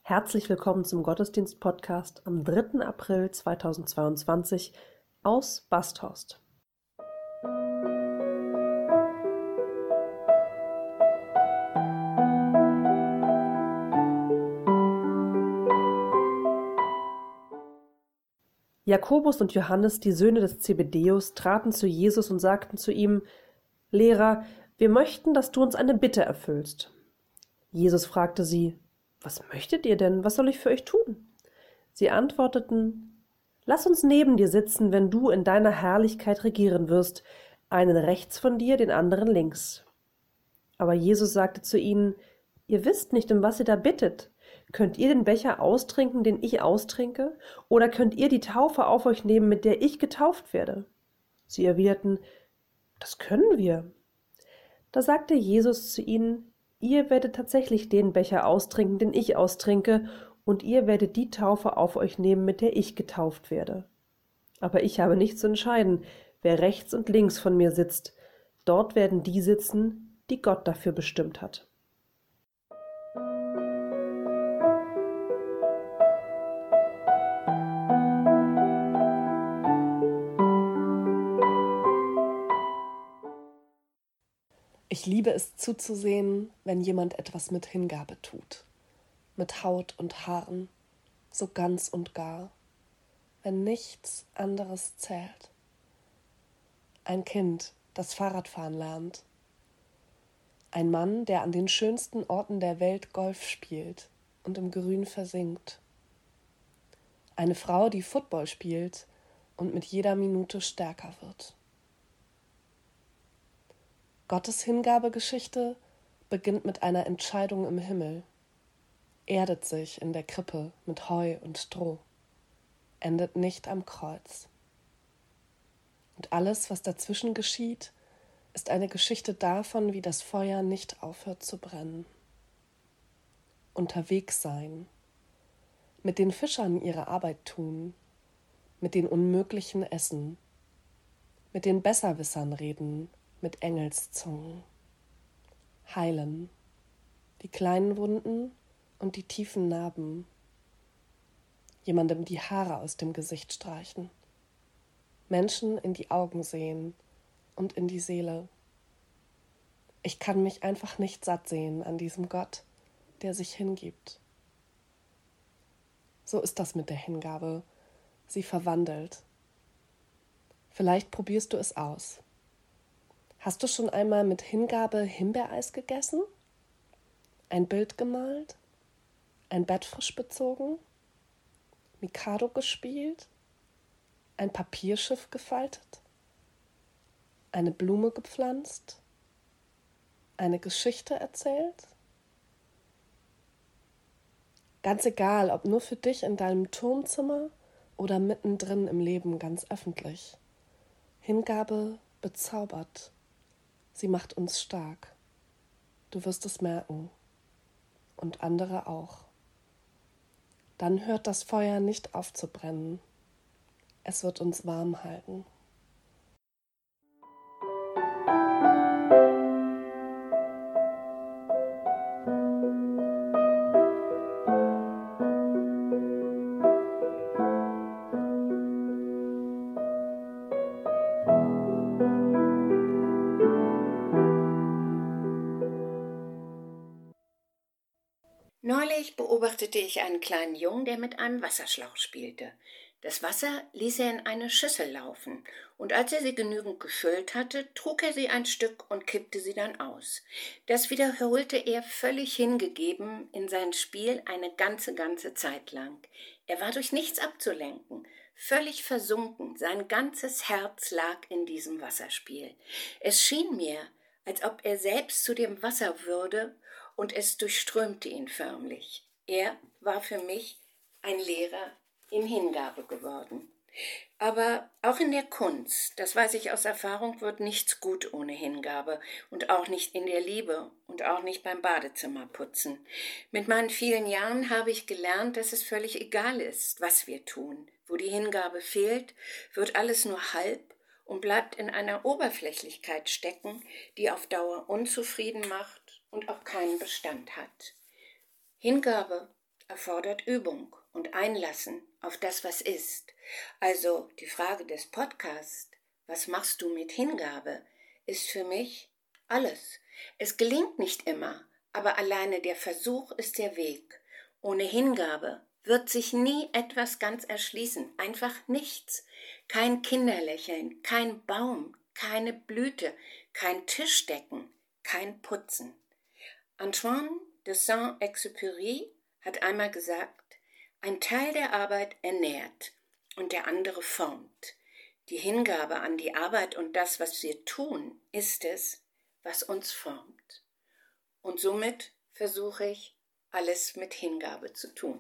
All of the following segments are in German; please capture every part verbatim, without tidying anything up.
Herzlich willkommen zum Gottesdienst-Podcast am dritten April zweitausendzweiundzwanzig aus Basthorst. Jakobus und Johannes, die Söhne des Zebedäus, traten zu Jesus und sagten zu ihm: Lehrer, wir möchten, dass du uns eine Bitte erfüllst. Jesus fragte sie: Was möchtet ihr denn? Was soll ich für euch tun? Sie antworteten: Lass uns neben dir sitzen, wenn du in deiner Herrlichkeit regieren wirst, einen rechts von dir, den anderen links. Aber Jesus sagte zu ihnen: Ihr wisst nicht, um was ihr da bittet. Könnt ihr den Becher austrinken, den ich austrinke? Oder könnt ihr die Taufe auf euch nehmen, mit der ich getauft werde? Sie erwiderten: Das können wir. Da sagte Jesus zu ihnen: Ihr werdet tatsächlich den Becher austrinken, den ich austrinke, und ihr werdet die Taufe auf euch nehmen, mit der ich getauft werde. Aber ich habe nicht zu entscheiden, wer rechts und links von mir sitzt. Dort werden die sitzen, die Gott dafür bestimmt hat. Ich liebe es zuzusehen, wenn jemand etwas mit Hingabe tut, mit Haut und Haaren, so ganz und gar, wenn nichts anderes zählt. Ein Kind, das Fahrradfahren lernt. Ein Mann, der an den schönsten Orten der Welt Golf spielt und im Grün versinkt. Eine Frau, die Football spielt und mit jeder Minute stärker wird. Gottes Hingabegeschichte beginnt mit einer Entscheidung im Himmel, erdet sich in der Krippe mit Heu und Stroh, endet nicht am Kreuz. Und alles, was dazwischen geschieht, ist eine Geschichte davon, wie das Feuer nicht aufhört zu brennen. Unterwegs sein, mit den Fischern ihre Arbeit tun, mit den Unmöglichen essen, mit den Besserwissern reden, mit Engelszungen. Heilen, die kleinen Wunden und die tiefen Narben. Jemandem die Haare aus dem Gesicht streichen. Menschen in die Augen sehen und in die Seele. Ich kann mich einfach nicht satt sehen an diesem Gott, der sich hingibt. So ist das mit der Hingabe. Sie verwandelt. Vielleicht probierst du es aus. Hast du schon einmal mit Hingabe Himbeereis gegessen? Ein Bild gemalt? Ein Bett frisch bezogen? Mikado gespielt? Ein Papierschiff gefaltet? Eine Blume gepflanzt? Eine Geschichte erzählt? Ganz egal, ob nur für dich in deinem Turmzimmer oder mittendrin im Leben ganz öffentlich. Hingabe bezaubert. Sie macht uns stark. Du wirst es merken. Und andere auch. Dann hört das Feuer nicht auf zu brennen. Es wird uns warm halten. Neulich beobachtete ich einen kleinen Jungen, der mit einem Wasserschlauch spielte. Das Wasser ließ er in eine Schüssel laufen, und als er sie genügend gefüllt hatte, trug er sie ein Stück und kippte sie dann aus. Das wiederholte er völlig hingegeben in sein Spiel eine ganze, ganze Zeit lang. Er war durch nichts abzulenken, völlig versunken, sein ganzes Herz lag in diesem Wasserspiel. Es schien mir, als ob er selbst zu dem Wasser würde, und es durchströmte ihn förmlich. Er war für mich ein Lehrer in Hingabe geworden. Aber auch in der Kunst, das weiß ich aus Erfahrung, wird nichts gut ohne Hingabe und auch nicht in der Liebe und auch nicht beim Badezimmerputzen. Mit meinen vielen Jahren habe ich gelernt, dass es völlig egal ist, was wir tun. Wo die Hingabe fehlt, wird alles nur halb und bleibt in einer Oberflächlichkeit stecken, die auf Dauer unzufrieden macht und auch keinen Bestand hat. Hingabe erfordert Übung und Einlassen auf das, was ist. Also die Frage des Podcasts, was machst du mit Hingabe, ist für mich alles. Es gelingt nicht immer, aber alleine der Versuch ist der Weg. Ohne Hingabe wird sich nie etwas ganz erschließen, einfach nichts. Kein Kinderlächeln, kein Baum, keine Blüte, kein Tischdecken, kein Putzen. Antoine de Saint-Exupéry hat einmal gesagt, ein Teil der Arbeit ernährt und der andere formt. Die Hingabe an die Arbeit und das, was wir tun, ist es, was uns formt. Und somit versuche ich, alles mit Hingabe zu tun.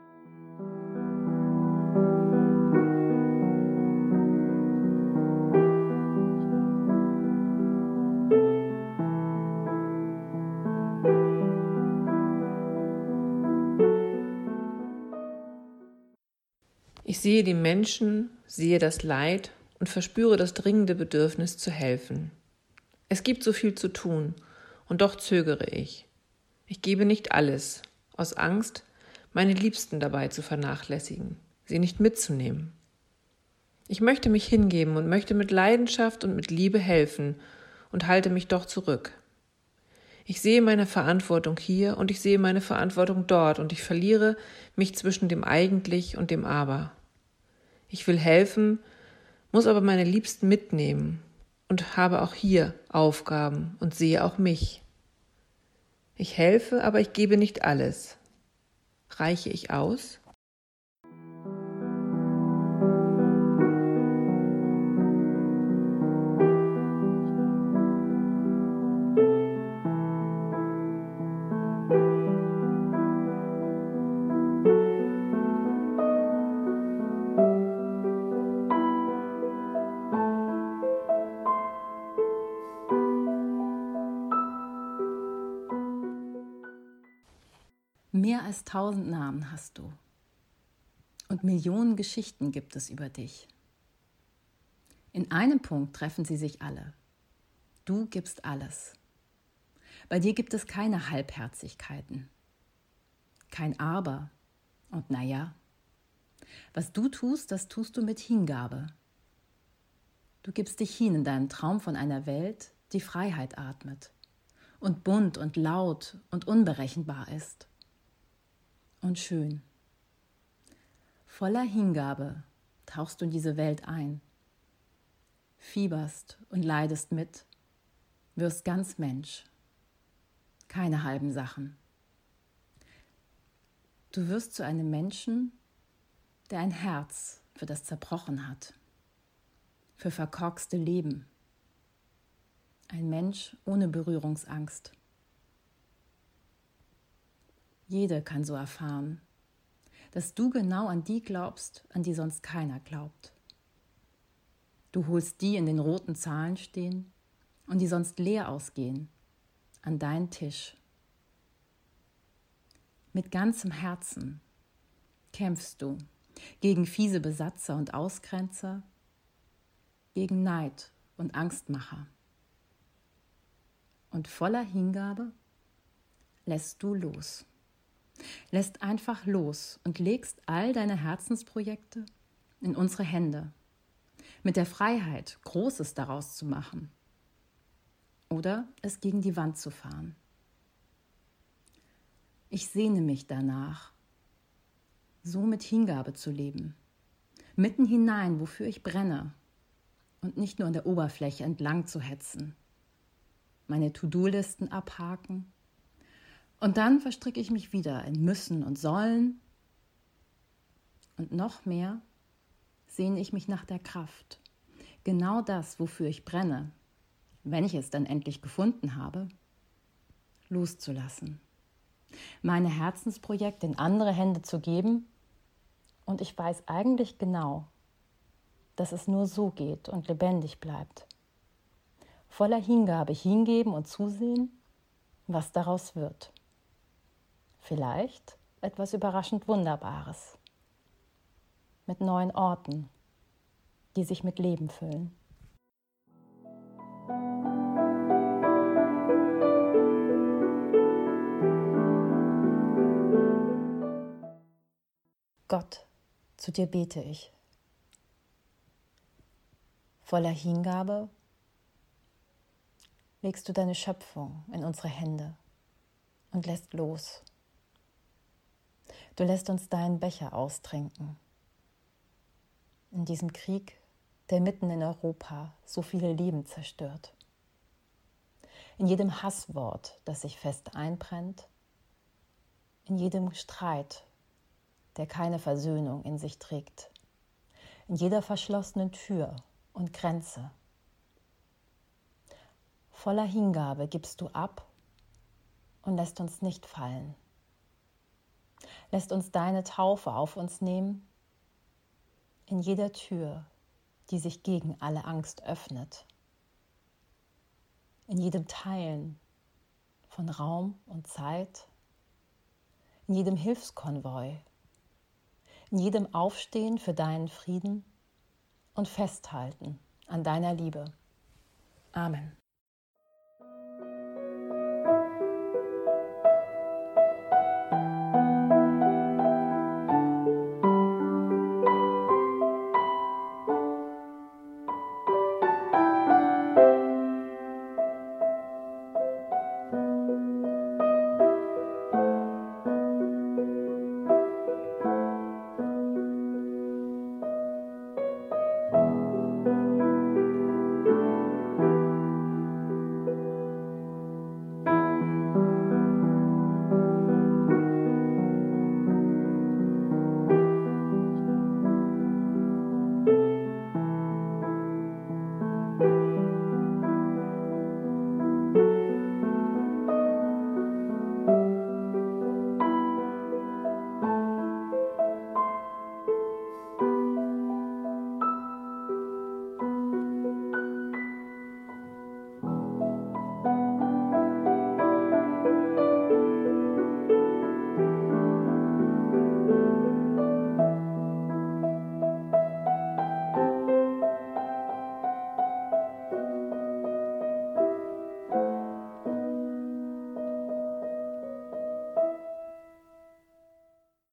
Ich sehe die Menschen, sehe das Leid und verspüre das dringende Bedürfnis zu helfen. Es gibt so viel zu tun und doch zögere ich. Ich gebe nicht alles, aus Angst, meine Liebsten dabei zu vernachlässigen, sie nicht mitzunehmen. Ich möchte mich hingeben und möchte mit Leidenschaft und mit Liebe helfen und halte mich doch zurück. Ich sehe meine Verantwortung hier und ich sehe meine Verantwortung dort und ich verliere mich zwischen dem Eigentlich und dem Aber. Ich will helfen, muss aber meine Liebsten mitnehmen und habe auch hier Aufgaben und sehe auch mich. Ich helfe, aber ich gebe nicht alles. Reiche ich aus? Mehr als tausend Namen hast du und Millionen Geschichten gibt es über dich. In einem Punkt treffen sie sich alle. Du gibst alles. Bei dir gibt es keine Halbherzigkeiten, kein Aber und naja. Was du tust, das tust du mit Hingabe. Du gibst dich hin in deinen Traum von einer Welt, die Freiheit atmet und bunt und laut und unberechenbar ist. Und schön. Voller Hingabe tauchst du in diese Welt ein, fieberst und leidest mit, wirst ganz Mensch. Keine halben Sachen. Du wirst zu einem Menschen, der ein Herz für das Zerbrochen hat, für verkorkste Leben. Ein Mensch ohne Berührungsangst. Jede kann so erfahren, dass du genau an die glaubst, an die sonst keiner glaubt. Du holst die in den roten Zahlen stehen und die sonst leer ausgehen, an deinen Tisch. Mit ganzem Herzen kämpfst du gegen fiese Besatzer und Ausgrenzer, gegen Neid und Angstmacher. Und voller Hingabe lässt du los. Lässt einfach los und legst all deine Herzensprojekte in unsere Hände, mit der Freiheit, Großes daraus zu machen oder es gegen die Wand zu fahren. Ich sehne mich danach, so mit Hingabe zu leben, mitten hinein, wofür ich brenne und nicht nur an der Oberfläche entlang zu hetzen, meine To-Do-Listen abhaken. Und dann verstricke ich mich wieder in Müssen und Sollen. Und noch mehr sehne ich mich nach der Kraft. Genau das, wofür ich brenne, wenn ich es dann endlich gefunden habe, loszulassen. Meine Herzensprojekte in andere Hände zu geben. Und ich weiß eigentlich genau, dass es nur so geht und lebendig bleibt. Voller Hingabe hingeben und zusehen, was daraus wird. Vielleicht etwas überraschend Wunderbares. Mit neuen Orten, die sich mit Leben füllen. Gott, zu dir bete ich. Voller Hingabe legst du deine Schöpfung in unsere Hände und lässt los. Du lässt uns deinen Becher austrinken. In diesem Krieg, der mitten in Europa so viele Leben zerstört. In jedem Hasswort, das sich fest einbrennt. In jedem Streit, der keine Versöhnung in sich trägt. In jeder verschlossenen Tür und Grenze. Voller Hingabe gibst du ab und lässt uns nicht fallen. Lässt uns deine Taufe auf uns nehmen, in jeder Tür, die sich gegen alle Angst öffnet. In jedem Teilen von Raum und Zeit, in jedem Hilfskonvoi, in jedem Aufstehen für deinen Frieden und Festhalten an deiner Liebe. Amen.